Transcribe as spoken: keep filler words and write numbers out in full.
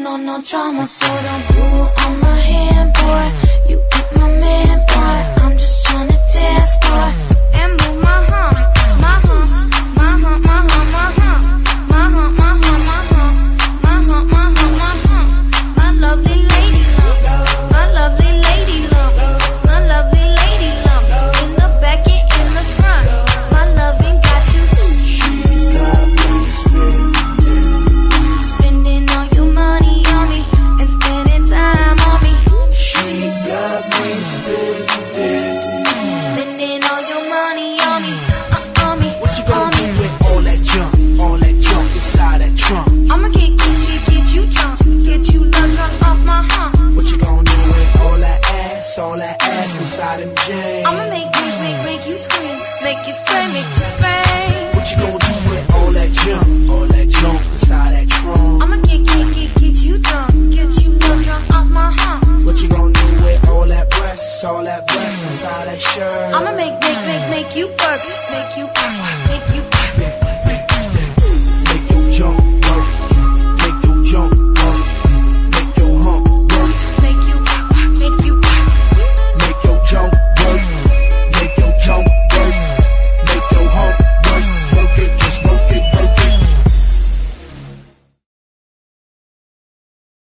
no, no drama. So don't pull on my hand, boy. You ain't my man, boy. I'm just tryna dance, boy. And move my hump, my hump, my hump, my hump, my hump, my hump, my hump, my hump, my hump, my hump, my hump. My lovely lady lumps, my lovely lady lumps, my lovely lady lumps. In the back and in the front, my loving got you. She got me spending, spending all your money on me and spending time on me. She got me spending, spending all your money on me, uh, on me. What you gonna do with all that junk, all that junk inside that trunk? I'ma get, get, get, get you drunk, get you love drunk off my hump. What you gonna do with all that ass, all that ass inside them jeans? I'ma make, make, make, make you scream, make you scream, make you scream. What you gonna do with all that junk, all that junk inside that trunk? I'ma get, get, get, get you drunk, get you love drunk off my hump. What you gonna do with all that breasts, all that breasts inside that shirt? I'ma make, make, make, make you work, make you work.